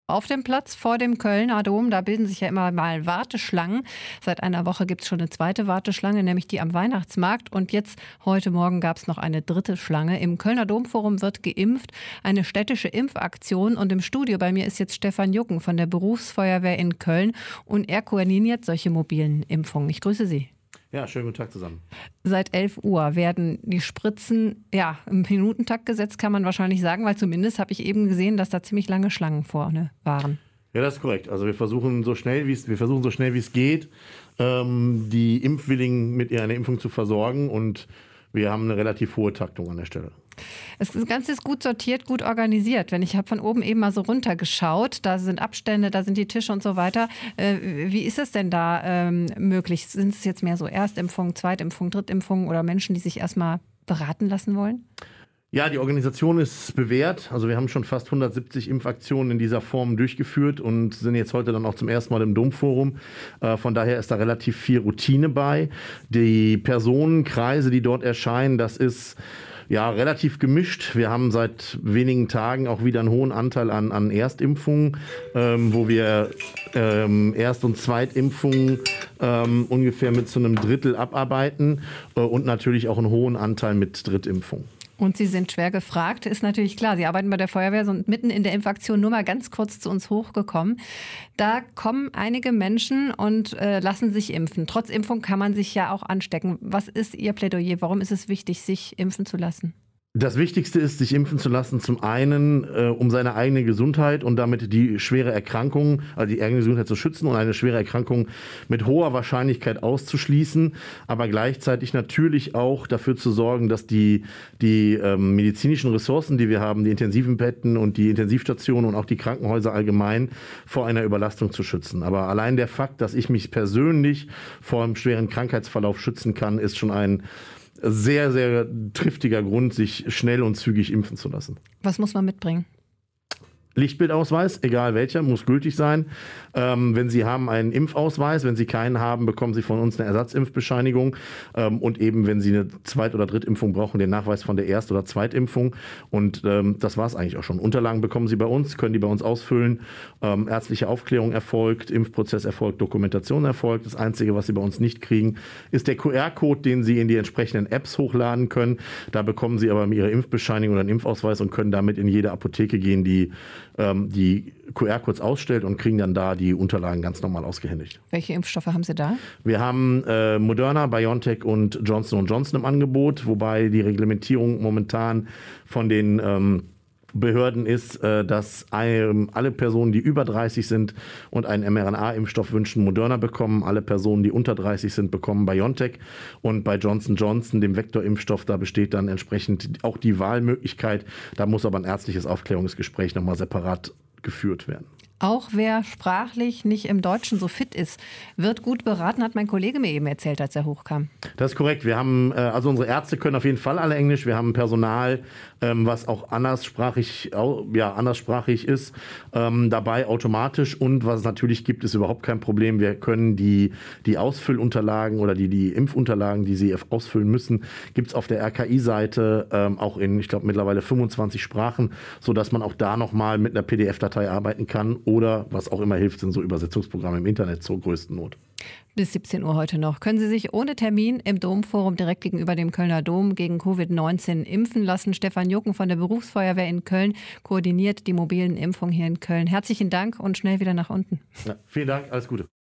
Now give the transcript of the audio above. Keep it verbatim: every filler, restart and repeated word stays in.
Auf dem Platz vor dem Kölner Dom, da bilden sich ja immer mal Warteschlangen. Seit einer Woche gibt es schon eine zweite Warteschlange, nämlich die am Weihnachtsmarkt. Und jetzt, heute Morgen, gab es noch eine dritte Schlange. Im Kölner Domforum wird geimpft, eine städtische Impfaktion. Und im Studio bei mir ist jetzt Stefan Jucken von der Berufsfeuerwehr in Köln. Und er koordiniert solche mobilen Impfungen. Ich grüße Sie. Ja, schönen guten Tag zusammen. Seit elf Uhr werden die Spritzen ja, im Minutentakt gesetzt, kann man wahrscheinlich sagen, weil zumindest habe ich eben gesehen, dass da ziemlich lange Schlangen vorne waren. Ja, das ist korrekt. Also wir versuchen so schnell, wie es, wir versuchen so schnell wie es geht, ähm, die Impfwilligen mit einer Impfung zu versorgen, und wir haben eine relativ hohe Taktung an der Stelle. Das Ganze ist gut sortiert, gut organisiert. Wenn ich habe von oben eben mal so runtergeschaut, da sind Abstände, da sind die Tische und so weiter. Äh, wie ist es denn da ähm, möglich? Sind es jetzt mehr so Erstimpfungen, Zweitimpfungen, Drittimpfungen oder Menschen, die sich erstmal beraten lassen wollen? Ja, die Organisation ist bewährt. Also wir haben schon fast hundertsiebzig Impfaktionen in dieser Form durchgeführt und sind jetzt heute dann auch zum ersten Mal im Domforum. Äh, von daher ist da relativ viel Routine bei. Die Personenkreise, die dort erscheinen, das ist ja relativ gemischt. Wir haben seit wenigen Tagen auch wieder einen hohen Anteil an, an Erstimpfungen, ähm, wo wir ähm, Erst- und Zweitimpfungen ähm, ungefähr mit so einem Drittel abarbeiten äh, und natürlich auch einen hohen Anteil mit Drittimpfungen. Und Sie sind schwer gefragt, ist natürlich klar. Sie arbeiten bei der Feuerwehr, sind mitten in der Impfaktion nur mal ganz kurz zu uns hochgekommen. Da kommen einige Menschen und äh, lassen sich impfen. Trotz Impfung kann man sich ja auch anstecken. Was ist Ihr Plädoyer? Warum ist es wichtig, sich impfen zu lassen? Das Wichtigste ist, sich impfen zu lassen, zum einen äh, um seine eigene Gesundheit und damit die schwere Erkrankung, also die eigene Gesundheit zu schützen und eine schwere Erkrankung mit hoher Wahrscheinlichkeit auszuschließen, aber gleichzeitig natürlich auch dafür zu sorgen, dass die, die ähm, medizinischen Ressourcen, die wir haben, die intensiven Betten und die Intensivstationen und auch die Krankenhäuser allgemein vor einer Überlastung zu schützen. Aber allein der Fakt, dass ich mich persönlich vor einem schweren Krankheitsverlauf schützen kann, ist schon ein sehr, sehr triftiger Grund, sich schnell und zügig impfen zu lassen. Was muss man mitbringen? Lichtbildausweis, egal welcher, muss gültig sein. Ähm, wenn Sie haben einen Impfausweis, wenn Sie keinen haben, bekommen Sie von uns eine Ersatzimpfbescheinigung. Ähm, und eben, wenn Sie eine Zweit- oder Drittimpfung brauchen, den Nachweis von der Erst- oder Zweitimpfung. Und ähm, das war es eigentlich auch schon. Unterlagen bekommen Sie bei uns, können die bei uns ausfüllen. Ähm, ärztliche Aufklärung erfolgt, Impfprozess erfolgt, Dokumentation erfolgt. Das Einzige, was Sie bei uns nicht kriegen, ist der Q R-Code, den Sie in die entsprechenden Apps hochladen können. Da bekommen Sie aber Ihre Impfbescheinigung oder einen Impfausweis und können damit in jede Apotheke gehen, die die Q R-Codes ausstellt, und kriegen dann da die Unterlagen ganz normal ausgehändigt. Welche Impfstoffe haben Sie da? Wir haben äh, Moderna, BioNTech und Johnson und Johnson im Angebot, wobei die Reglementierung momentan von den ähm, Behörden ist, äh, dass ein, alle Personen, die über dreißig sind und einen mRNA-Impfstoff wünschen, Moderna bekommen. Alle Personen, die unter dreißig sind, bekommen BioNTech. Und bei Johnson Johnson, dem Vektorimpfstoff, da besteht dann entsprechend auch die Wahlmöglichkeit. Da muss aber ein ärztliches Aufklärungsgespräch nochmal separat geführt werden. Auch wer sprachlich nicht im Deutschen so fit ist, wird gut beraten, hat mein Kollege mir eben erzählt, als er hochkam. Das ist korrekt. Wir haben, also unsere Ärzte können auf jeden Fall alle Englisch. Wir haben Personal, was auch anderssprachig, ja, anderssprachig ist, dabei automatisch. Und was es natürlich gibt, ist überhaupt kein Problem. Wir können die, die Ausfüllunterlagen oder die, die Impfunterlagen, die Sie ausfüllen müssen, gibt es auf der R K I-Seite auch in, ich glaube, mittlerweile fünfundzwanzig Sprachen, sodass man auch da nochmal mit einer P D F-Datei arbeiten kann. Oder, was auch immer hilft, sind so Übersetzungsprogramme im Internet zur größten Not. Bis siebzehn Uhr heute noch können Sie sich ohne Termin im Domforum direkt gegenüber dem Kölner Dom gegen Covid neunzehn impfen lassen. Stefan Jucken von der Berufsfeuerwehr in Köln koordiniert die mobilen Impfungen hier in Köln. Herzlichen Dank und schnell wieder nach unten. Ja, vielen Dank, alles Gute.